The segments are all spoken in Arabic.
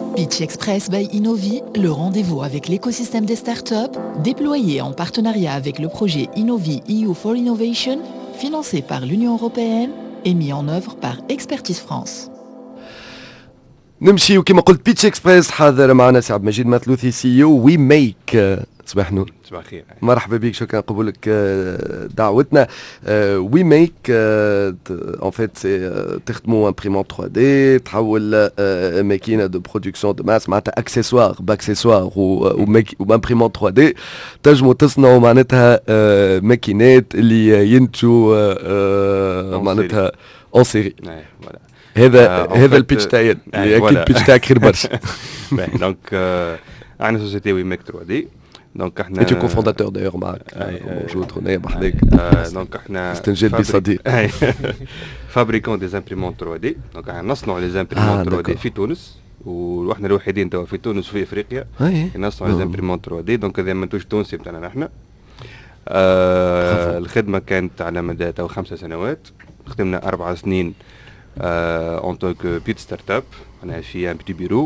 Pitch Express by Innovi, le rendez-vous avec l'écosystème des startups, déployé en partenariat avec le projet Innovi EU for Innovation, financé par l'Union européenne et mis en œuvre par Expertise France. نمشي وكما قلت بيتش اكسبريس حاضر معنا سي عبد المجيد مثلوثي سي او وي ميك. صباح نور. صباح الخير. مرحبا بك، شكرا قبولك دعوتنا. وي ميك ان فيت سي تخدموا امبريمونت 3 دي، تحول ماكينه دو برودكسيون دو ماس معناتها اكسسوار باكسسوار وامبريمونت 3 دي، تنجموا تصنعوا معناتها ماكينات اللي ينتجوا معناتها اون سيري. فوالا هذا البيتش تاعي اللي اكيد البيتش تاعك خير برشا. دونك عندنا سوسيتي وي ميك 3 دي، دونك احنا انت كوفونداتور دايور معك موجود هنا بحذاك. دونك احنا استنجد بصديق فابريكون دي زامبريمونت 3 دي، دونك احنا نصنعوا لي زامبريمونت 3 دي في تونس، واحنا الوحيدين توا في تونس وفي افريقيا نصنعوا لي زامبريمونت 3 دي. دونك هذا منتوج تونسي بتاعنا نحن. الخدمه كانت على مدى تو 5 سنوات، خدمنا 4 سنين en tant que petite start-up. On a fait un petit bureau.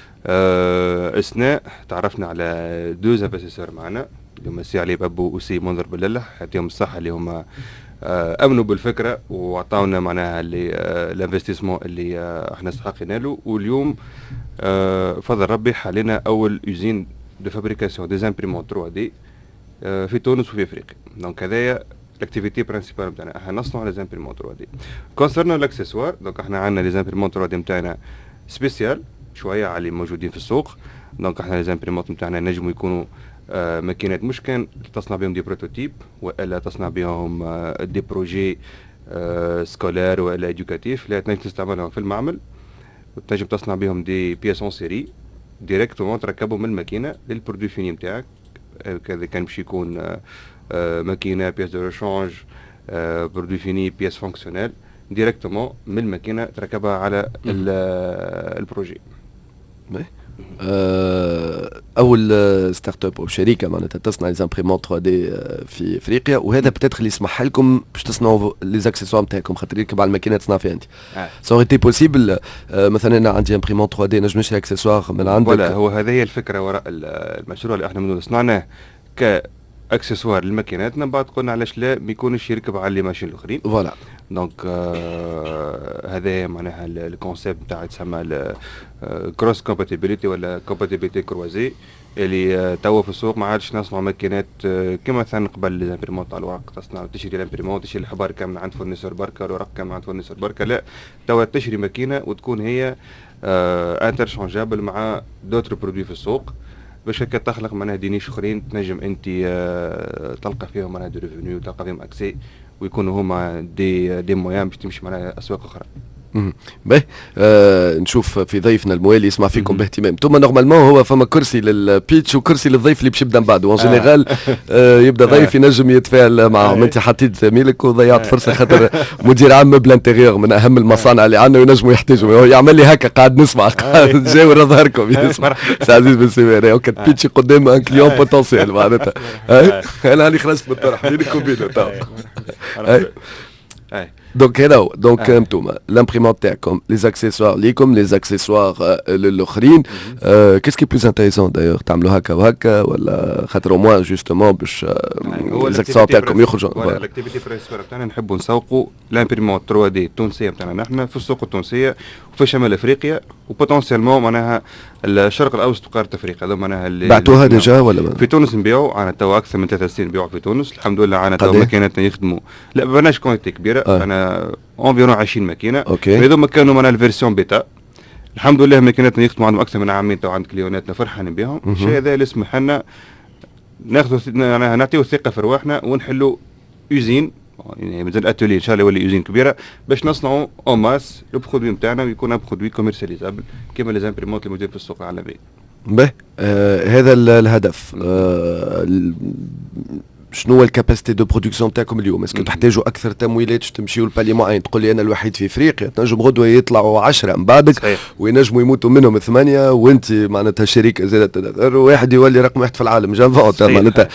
اثناء تعرفنا على 2 انفستيسور معنا اللي هما سي علي بابو وسي منذر بلله، يعطيهم الصحه اللي هما امنوا بالفكره وعطاونا معناها الانفستيسمون اللي احنا استحقنا له. واليوم فضل ربي حالنا اول يوزين دو فابريكاسيون دي زامبريمون 3 دي في تونس وفي افريقيا. دونك هذايا الاكتيفيتي برينسيبال نتاعنا، احنا نصنعوا لي زامبريمون 3 دي. كونسيرنو الاكسسوار، دونك احنا عندنا لي زامبريمون 3 دي نتاعنا سبيسيال شويه على اللي موجودين في السوق. دونك احنا لي زامبريمون نتاعنا نجموا يكونوا ماكينات مش كان تصنع بهم دي بروتوتيب، والا تصنع بهم دي بروجي سكولار والا ادوكاتيف، لا تنجم تستعملهم في المعمل وتنجم تصنع بهم دي بياس اون سيري ديريكتومون تركبهم من الماكينه للبرودوي فيني نتاعك. كذا كان باش يكون ماكينه بياس دو ريشانج برودوي فيني بياس فونكسيونيل ديريكتومون من الماكينه تركبها على البروجي. اول ستارت اب او شركه معناتها تصنع لي زامبريمون 3 دي في افريقيا، وهذا بتاتر اللي يسمح لكم باش تصنعوا لي زاكسيسوار نتاعكم، خاطر يركب على الماكينه تصنع فيها انت. سوريتي بوسيبل مثلا انا عندي امبريمون 3 دي نجم نشري اكسسوار من عندك. ولا هو هذه هي الفكره وراء المشروع اللي احنا منو صنعناه كاكسسوار للماكينات، من بعد قلنا علاش لا ما يكونش يركب على لي ماشين الاخرين. فوالا دونك هذا معناها الكونسيبت تاع تسمى كروس كومباتيبيليتي ولا كومباتيبيليتي كروازي، اللي توا في السوق ما عادش نصنعوا ماكينات كما مثلا قبل لي زامبريمون تاع الورق، تصنع تشري الامبريمون تشري الحبار كامل عند فورنيسور بركه، الورق كامل عند فورنيسور بركه. لا توا تشري ماكينه وتكون هي انترشانجابل مع دوتر برودوي في السوق، باش هكا تخلق معناها دي نيش اخرين تنجم انت تلقى فيهم معناها دو ريفوني وتلقى فيهم اكسي ويكونوا هما دي مويان باش تمشي معناها اسواق اخرى. باهي نشوف في ضيفنا الموالي يسمع فيكم باهتمام. ثم نورمالمون هو فما كرسي للبيتش وكرسي للضيف اللي باش يبدا من بعد، وان جينيرال يبدا ضيف ينجم يتفاعل معهم. انت حطيت زميلك وضيعت فرصه، خاطر مدير عام مبل انتيريور من اهم المصانع اللي عندنا وينجموا يحتاجوا، يعمل لي هكا قاعد نسمع قاعد جاور ظهركم يسمع. سي عزيز بن سمير وكان بيتش قدام ان كليون بوتنسيال معناتها. انا اللي خرجت من الطرح بينك وبينه تو. دونك هذا دونك انتوما لامبريمون تاعكم لي زاكسيسوار ليكم لي زاكسيسوار للاخرين. كيسكي بلوز انتريسون دايوغ تعملوا هكا وهكا ولا خاطر او موان جوستومون باش لي زاكسيسوار تاعكم يخرجوا؟ الاكتيفيتي برينسيبال تاعنا نحبوا نسوقوا لامبريمون 3 دي التونسيه تاعنا نحن في السوق التونسيه وفي شمال افريقيا وبوتنسيالمون معناها الشرق الاوسط وقاره افريقيا. هذو معناها اللي بعتوها ديجا ولا في تونس نبيعوا. انا تو اكثر من 3 سنين نبيعوا في تونس الحمد لله. عنا تو ماكيناتنا يخدموا لا ما بناش كونتي كبيره. انا انفيرون 20 ماكينه. هذوما كانوا معناها الفيرسيون بيتا. الحمد لله ماكيناتنا يخدموا عندهم اكثر من عامين تو عند كليوناتنا فرحانين بهم. الشيء هذا اللي يسمح لنا نعطيو الثقه في رواحنا ونحلوا يوزين يعني مازال اتولي ان شاء الله يولي يوزين كبيره باش نصنعوا اون ماس لو برودوي نتاعنا ويكون ان برودوي كوميرسياليزابل كيما لي زامبريمونت الموجودين في السوق العالمي. هذا الهدف. شنو هو الكاباسيتي دو برودكسيون تاعكم اليوم؟ اسكو تحتاجوا اكثر تمويلات باش تمشيوا لبالي معين؟ تقول لي انا الوحيد في افريقيا، تنجم غدوه يطلعوا 10 من بعدك وينجموا يموتوا منهم 8 وانت معناتها شركه زادت تدخل واحد يولي رقم واحد في العالم جافونت معناتها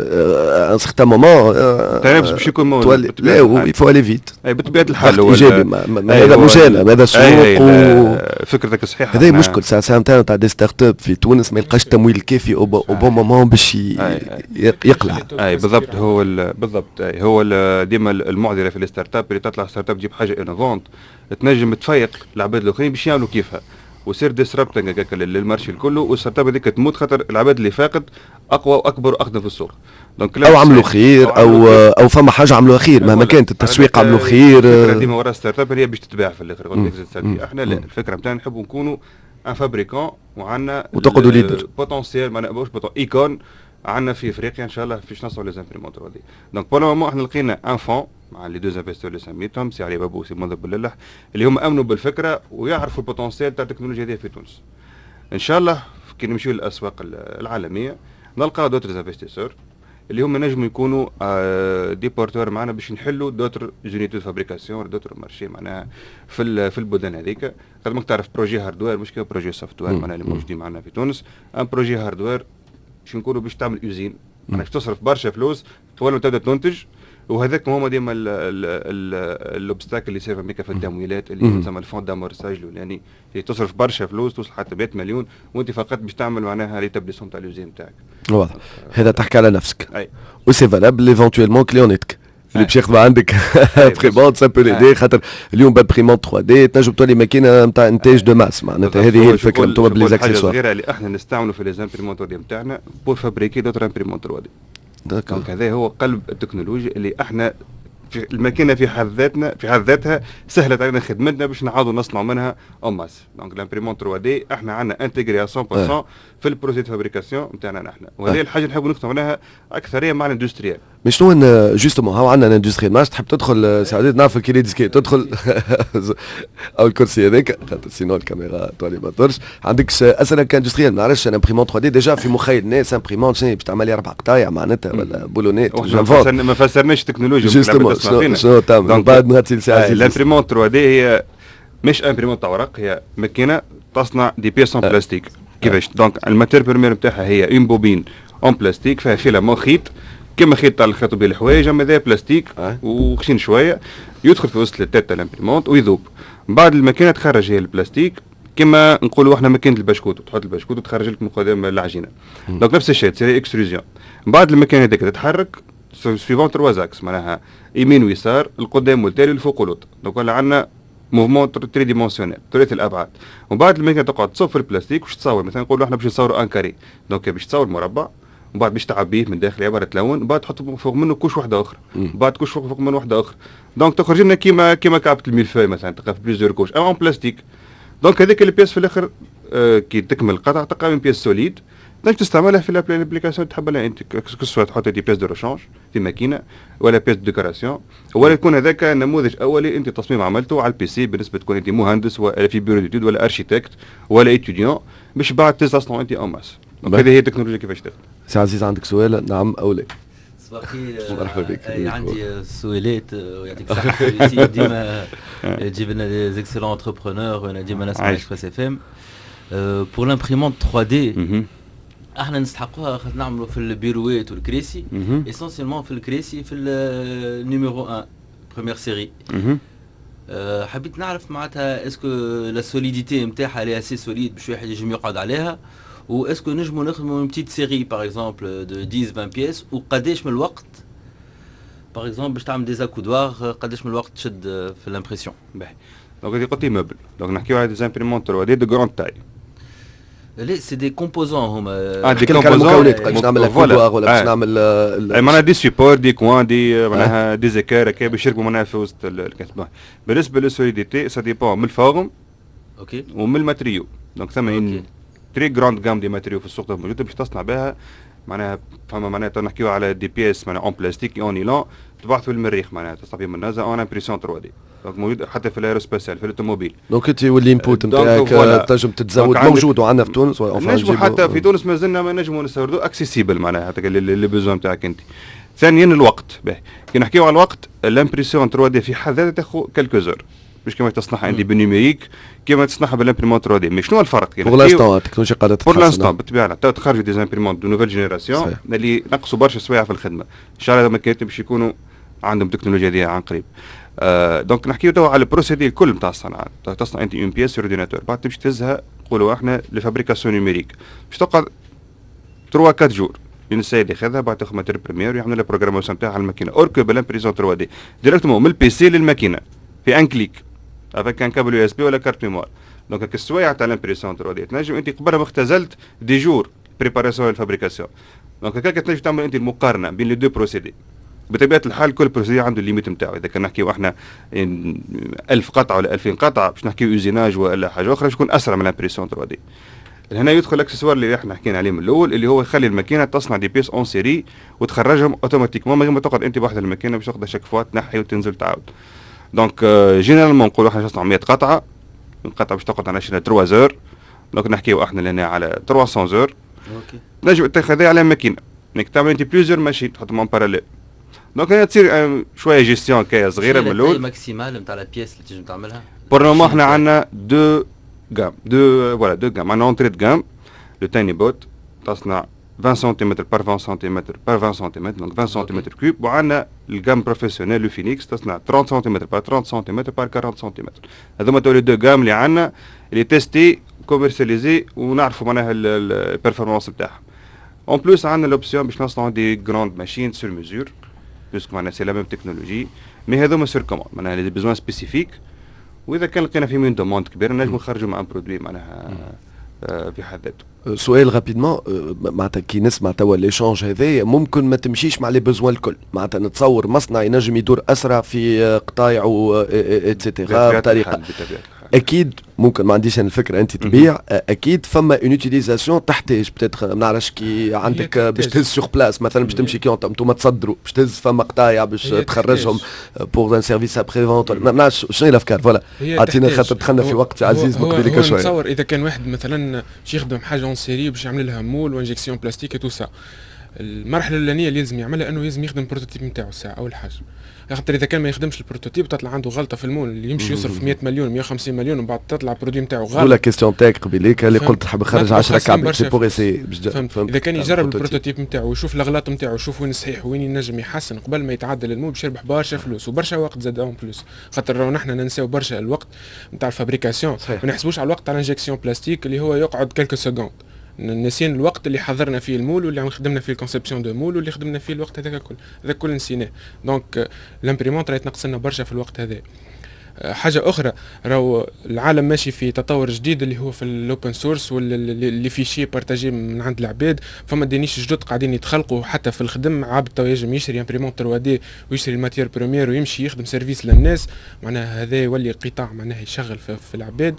ان سيغتان مومون باش يكون تولي لا يفو الي فيت بطبيعه الحال ايجابي. هذا مجال هذا سوق فكرتك صحيحه. هذا مشكل ساعه تاع دي ستارت اب في تونس ما يلقاش التمويل الكافي او بون مومون باش يقلع. بالضبط بالضبط هو ديما المعضله في الستارت اب اللي تطلع ستارت اب تجيب حاجه انوفونت تنجم تفيق العباد الاخرين باش يعملوا كيفها وسير ديسربتنج هكاك للمارشي الكل والستارت اب هذيك تموت خاطر العباد اللي فاقت اقوى واكبر واقدم في السوق. دونك او عملوا خير او فما حاجه عملوا خير مهما كانت التسويق عملوا خير. الفكره ديما ورا ستارت اب هي باش تتباع في الاخر. احنا لا الفكره نتاعنا نحبوا نكونوا ان فابريكون وعندنا وتقعدوا ليدر بوتنسيال معناها باش ايكون عندنا في افريقيا ان شاء الله فاش نصلوا لي زامبريمونتور هذه. دونك بور لو مومون احنا لقينا ان فون مع لي دو انفستور اللي سميتهم سي علي بابو وسي منذر بلله اللي هم امنوا بالفكره ويعرفوا البوتنسيال تاع التكنولوجيا هذه في تونس. ان شاء الله كي نمشيو للاسواق العالميه نلقاو دوتر انفستيسور اللي هم نجموا يكونوا دي بورتور معنا باش نحلوا دوتر جونيتو فابريكاسيون دوتر مارشي معناها في البلدان هذيك. قد ما تعرف بروجي هاردوير مش كي بروجي سوفت وير معناها اللي موجودين معنا في تونس. ان بروجي هاردوير باش نكونوا باش تعمل يوزين معناها باش تصرف برشا فلوس تولي تبدا تنتج. وهذاك هما ديما الاوبستاكل اللي يصير فيك في التمويلات اللي يسمى الفون دامورساج الاولاني اللي تصرف برشا فلوس توصل حتى 100 مليون وانت فقط باش تعمل معناها ريتابليسمون تاع اليوزين تاعك. واضح. هذا تحكي على نفسك وسي فالابل ايفونتويلمون كليونيتك اللي باش ياخذوا عندك بريمونت سا بو ليدي خاطر اليوم بالبريمونت 3 دي تنجم تولي ماكينه نتاع انتاج دو ماس معناتها هذه هي الفكره نتوما بلي زاكسيسوار. الحاجه اللي احنا نستعملوا في لي زامبريمونت نتاعنا بور فابريكي دوتر امبريمونت 3 دي. دونك هذا هو قلب التكنولوجيا اللي احنا في الماكينه في حد ذاتها سهلت علينا خدمتنا باش نعاودوا نصنعوا منها ماس. دونك الامبريمونت 3 دي احنا عندنا انتجري 100% في البروسيس دو فابريكاسيون نتاعنا نحن وهذه الحاجه نحبوا نخدموا عليها اكثريه مع الاندستريال. مش شنو جوستومون هاو عندنا الاندستريال ماش تحب تدخل سعادات نعرف الكيلي ديسكي تدخل او الكرسي هذاك خاطر سينو الكاميرا تولي ما تدورش عندكش اسئله كاندستريال ما نعرفش انا امبريمونت 3 دي ديجا في مخيل الناس امبريمونت شنو باش تعمل لي 4 قطايع معناتها ولا بولونيت ما فسرناش التكنولوجيا جوستومون شنو تعمل بعد نغطي الساعه. الامبريمونت 3 دي هي مش امبريمونت تاع ورق هي ماكينه تصنع دي بيس اون بلاستيك. كيفاش دونك الماتير بريمير نتاعها هي اون بوبين اون بلاستيك فيها فيلامون خيط كما خيط تاع الخيط بين الحوايج اما ذا بلاستيك وخشين شويه يدخل في وسط التات تاع الامبريمونت ويذوب. بعد الماكينه تخرج هي البلاستيك كما نقولوا احنا ماكينه البشكوت تحط البشكوت وتخرج لك من قدام العجينه. دونك نفس الشيء تصير اكستروزيون. بعد الماكينه هذيك تتحرك سويفون 3 اكس معناها يمين ويسار القدام والتالي الفوق والوط. دونك ولا عندنا موفمون 3 ديمونسيونيل ثلاثي الابعاد. وبعد الماكينه تقعد تصب في البلاستيك واش تصور مثلا نقولوا احنا باش نصوروا ان كاري دونك باش تصور مربع ومن بعد باش تعبيه من داخل عباره تلون بعد تحط فوق منه كوش واحده اخرى بعد كوش فوق منه واحده اخرى. دونك تخرج لنا كيما كعبه الميلفاي مثلا تلقى في بليزيور كوش اما بلاستيك. دونك هذيك البياس في الاخر كي تكمل القطع تلقى من بياس سوليد تنجم تستعملها في الابليكاسيون تحب لها انت كسوا تحط دي بياس دو ريشانج في ماكينه ولا بياس دو ديكوراسيون ولا يكون هذاك نموذج اولي انت تصميم عملته على البي سي بالنسبه تكون انت مهندس ولا في بيرو ديتود ولا ارشيتكت ولا اتيديون باش بعد تصنعوا انت ماس. هذه هي التكنولوجيا كيفاش تخدم. سي عزيز عندك سؤال نعم او لا؟ مرحبا بك. عندي سؤالات ويعطيك الصحة ديما تجيب لنا دي اكسلون انتربرونور وانا ديما نسمع اكسبريس اف ام. بور لامبريمونت 3 دي احنا نستحقوها خاطر نعملوا في البيروات والكراسي اسونسيلمون في الكراسي في النيميرو 1 بروميير سيري. حبيت نعرف معناتها اسكو لا سوليديتي نتاعها لي اسي سوليد باش واحد يجم يقعد عليها و اسكو نجموا نخدموا اون بتيت سيري باغ اكزومبل دو 10 20 بيس وقداش من الوقت باغ اكزومبل باش تعمل دي زاكودوار قداش من الوقت تشد في الامبريسيون. باهي دونك هذه قلتي موبل دونك نحكيو على دي امبريمونت 3 دي غراند تاي. لا سي دي كومبوزون هما دي كومبوزونات باش نعمل الكودوار ولا باش نعمل معناها دي سيبور دي كوان دي معناها دي زكار هكا باش يركبوا معناها في وسط الكتبه. بالنسبه للسوليديتي سا ديبون من الفورم اوكي ومن الماتريو. دونك ثم تري جراند جام دي ماتريو في السوق موجوده باش تصنع بها معناها فما معناها نحكيو على دي بيس معناها اون بلاستيك اون نيلون تبعث في المريخ معناها تصنع بهم النازا اون امبريسيون 3 دي. دونك موجود حتى في الايروسباسيال في الاوتوموبيل. دونك انت والانبوت نتاعك تنجم تتزود موجود وعندنا في تونس نجموا حتى في تونس مازلنا ما نجموا نستوردوا اكسيسيبل معناها حتى اللي بيزون نتاعك انت. ثانيا الوقت. كي نحكيو على الوقت، الامبريسيون 3 دي في حد ذاتها تاخذ كالكو زور، مش كما تصنعها عندي بالنيميريك كما تصنعها بالامبريمون 3 دي. مي شنو الفرق؟ بور لانستون التكنولوجيا قاعده تتحسن. بور لانستون بالطبيعه تو تخرجوا دي امبريمون دو نوفيل جينيراسيون اللي نقصوا برشا سوايع في الخدمه، ان شاء الله الماكينات باش يكونوا عندهم التكنولوجيا دي عن قريب. دونك نحكيو تو على البروسيدي الكل نتاع الصناعه. تصنع انت اون بيس سور اورديناتور، بعد تمشي تهزها نقولوا احنا لفابريكاسيون نيميريك، باش تقعد 3 4 جور الانسان اللي خذها بعد تاخذ ماتير بريمير ويعمل لها بروغراماسيون تاعها على الماكينه. اوركو بالامبريزون 3 دي ديريكتومون من البي سي للماكينه في ان كليك افيك ان كابل يو اس بي ولا كارت ميموار. دونك هاك السوايع تاع الامبريسيون 3 دي تنجم انت قبلها اختزلت دي جور بريباراسيون للفابريكاسيون. دونك هكاك تنجم تعمل انت المقارنه بين لي دو بروسيدي. بطبيعه الحال كل بروسيدي عنده الليميت نتاعو، اذا كان نحكيو احنا 1000 قطعه ولا 2000 قطعه باش نحكيو اوزيناج ولا حاجه اخرى باش تكون اسرع من الامبريسيون 3 دي. هنا يدخل الاكسسوار اللي احنا حكينا عليه من الاول، اللي هو يخلي الماكينه تصنع دي بيس اون سيري وتخرجهم اوتوماتيكمون من غير ما تقعد انت بوحدها الماكينه باش تاخذها شاك فوا تنحي وتنزل تعاود. دونك جينيرالمون نقولوا احنا نصنعوا 100 قطعه، القطعه باش تقعد على 3 زور. دونك نحكيو احنا لهنا على 300 زور. اوكي تنجم تاخذها على ماكينه، انك تعمل انت بليزيور ماشين تحطهم اون باراليل. دونك هنا تصير شويه جيستيون كاية صغيره من الاول. الماكسيمال نتاع لا بيس اللي تنجم تعملها بور لو احنا عندنا دو جام عندنا اونتري دو جام لو تايني بوت تصنع 20 سنتيمتر بار 20 سنتيمتر بار 20 سنتيمتر، دونك 20 سنتيمتر كوب. وعندنا الجام بروفيسيونيل لو فينيكس تصنع 30 سنتيمتر بار 30 سنتيمتر بار 40 سنتيمتر. هذوما تو لي دو جام اللي عندنا اللي تيستي كوميرسياليزي ونعرفوا معناها البيرفورمانس نتاعها. اون بلوس عندنا لوبسيون باش نصنعوا دي جراند ماشين سور ميزور، باسكو معناها سي لا ميم تكنولوجي، مي هذوما سور كوموند معناها لي بيزوان سبيسيفيك. واذا كان لقينا في من دوموند كبيره نجموا نخرجوا مع ان برودوي معناها في حد ذاته. سؤال رابيدمون، معناتها كي نسمع توا ليشونج هذايا ممكن ما تمشيش مع لي بوزوان الكل، معناتها نتصور مصنع ينجم يدور اسرع في قطايعه اتسيتيرا بطريقه اكيد ممكن ما عنديش انا الفكره انت تبيع اكيد فما اون يوتيليزاسيون تحتاج بتاتر ما نعرفش كي عندك باش تهز سوغ بلاس مثلا باش تمشي كي انتم تصدروا باش تهز فما قطايع باش تخرجهم بور ان سيرفيس ابري فونت ما نعرفش شنو هي الافكار. فوالا عطينا خاطر دخلنا في وقت عزيز مقبلك شويه. نتصور اذا كان واحد مثلا باش يخدم حاجه اون سيري باش يعمل لها مول وانجكسيون بلاستيك تو سا، المرحله الاولانيه اللي لازم يعملها انه لازم يخدم البروتوتيب نتاعو الساعه اول حاجه، خاطر اذا كان ما يخدمش البروتوتيب تطلع عنده غلطه في المول اللي يمشي يصرف 100 مليون 150 مليون ومن بعد تطلع البرودوي نتاعو غلط. ولا كيستيون تاعك قبيليك اللي قلت تحب نخرج 10 كابل سي بور اسي اذا كان يجرب البروتوتيب نتاعو ويشوف الاغلاط نتاعو ويشوف وين الصحيح وين ينجم يحسن قبل ما يتعدل المول باش يربح برشا فلوس وبرشا وقت زاد اون بلوس، خاطر نحن ننساو برشا الوقت نتاع الفابريكاسيون ما نحسبوش على الوقت تاع الانجكسيون بلاستيك اللي هو يقعد كلكو سكوند. نسينا الوقت اللي حضرنا فيه المول واللي خدمنا فيه الكونسيبسيون دو مول واللي خدمنا فيه الوقت هذاك كل هذا كل نسيناه. دونك الامبريمونت راهي تنقص لنا برشا في الوقت هذا. حاجه اخرى راهو العالم ماشي في تطور جديد اللي هو في الاوبن سورس واللي في شيء بارتاجي من عند العباد، فما دينيش جدد قاعدين يتخلقوا حتى في الخدم. عبد تو ينجم يشري امبريمونت 3 دي ويشري الماتير بريمير ويمشي يخدم سيرفيس للناس، معناها هذا يولي قطاع معناها يشغل في العباد.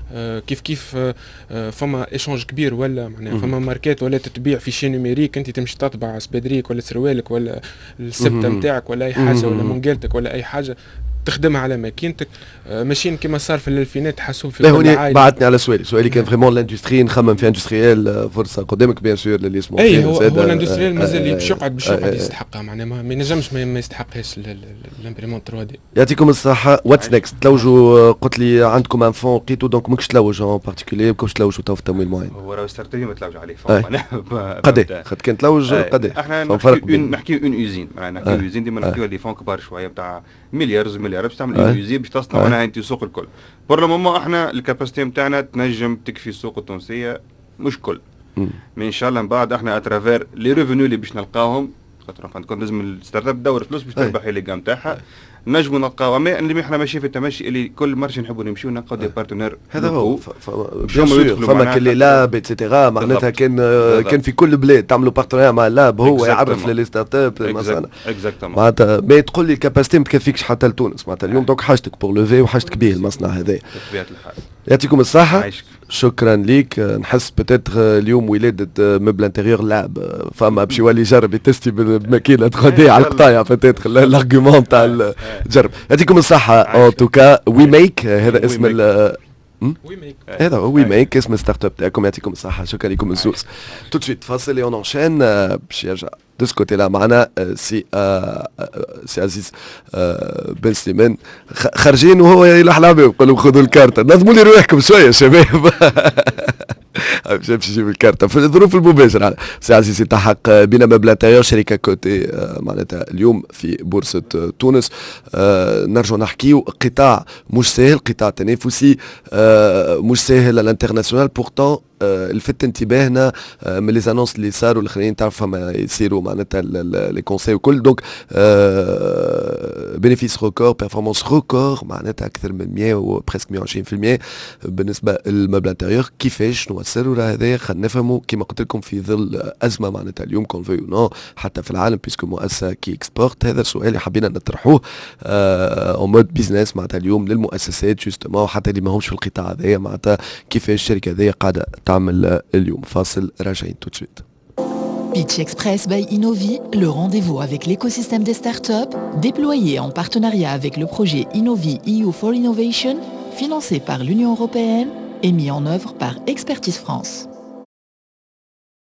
كيف فما ايشونج كبير ولا معناها فما ماركات ولا تتبيع في شي نيميريك، انت تمشي تطبع سبادريك ولا سروالك ولا السبته نتاعك ولا اي حاجه ولا منقالتك ولا اي حاجه تخدمها على ماكينتك ماشيين كما صار في الالفينات حاسوب في كل عائله. بعثني على سؤالي كان فريمون لاندستري نخمم في اندستريال فرصه قدامك بيان سور اللي اسمه اي هو الاندستريال مازال باش يقعد يستحقها معناها ما ينجمش ما يستحقهاش الامبريمونت 3 دي. يعطيكم الصحه. واتس نيكست تلوجوا قلت لي عندكم ان فون لقيتو دونك ماكش تلوج ان بارتيكولير ماكش تلوجوا تو في تمويل معين. هو راه ستارت اب ما تلوج عليه فون قداه خاطر كان تلوج قداه احنا نحكيو اون اوزين معناها نحكيو اوزين ديما نحكيو دي فون كبار شويه نتاع مليار باش تعمل اوزين باش تصنع معناها انت السوق الكل. بور لو مومون احنا الكاباسيتي نتاعنا تنجم تكفي السوق التونسيه مش كل مي ان شاء الله من بعد احنا اترافير لي ريفونو اللي باش نلقاهم، خاطر كون لازم الستارت اب تدور فلوس باش تربح لي جام تاعها نجموا نلقاو. اما اللي احنا ماشيين في التمشي اللي كل مرة نحبوا نمشيو نلقاو دي بارتنير. هذا هو فما كل لاب اتسيتيرا معناتها كان في كل بلاد تعملوا بارتنير مع لاب هو يعرف لي ستارت اب مثلا معناتها ما تقول لي الكاباسيتي ما تكفيكش حتى لتونس معناتها اليوم دونك حاجتك بور لوفي وحاجتك به المصنع هذا. بطبيعة الحال يعطيكم الصحة. شكرا ليك. نحس بتاتر اليوم ولادة مبل انتيريور لاب فما باش يولي يجرب يتستي بالماكينة 3 دي على القطايع بتاتر الارغيومون تاع جرب. يعطيكم الصحة. ان توكا وي ميك هذا اسم هذا وي ميك اسم ستارت اب تاعكم يعطيكم الصحه شكرا لكم الزوز تو سويت فاصل اون انشين باش يرجع دو سكوتي لا معنا سي عزيز بن سليمان خارجين وهو يلح لعبه يقول لهم خذوا الكارت نظموا لي رواحكم شويه شباب باش نجيب الكارتة في الظروف المباشرة. سي عزيز التحق بنا مبلغ شركة كوتي معناتها اليوم في بورصة تونس. نرجع نحكيو قطاع مش سهل قطاع تنافسي مش سهل الانترناسيونال بورتون لفت انتباهنا من لي زانونس اللي صاروا الاخرين تعرف ما يصيروا معناتها لي كونساي وكل دونك بينيفيس ريكور بيرفورمانس ريكور معناتها اكثر من 100 وبريسك 120% بالنسبه للمبلغ انتيريور. كيفاش شنو السر هذا خلينا نفهموا كما قلت لكم في ظل ازمه معناتها اليوم كون في نو حتى في العالم بيسكو مؤسسه كي اكسبورت. هذا السؤال اللي حبينا نطرحوه اون مود بيزنس معناتها اليوم للمؤسسات جوستومون حتى اللي ماهمش في القطاع هذايا معناتها كيفاش الشركه هذه قاعده تعمل اليوم. فاصل راجعين tout de suite. Pitch Express by Innovi, le rendez-vous avec l'écosystème des startups, déployé en partenariat avec le projet Innovi EU for Innovation, financé par l'Union européenne et mis en œuvre par Expertise France.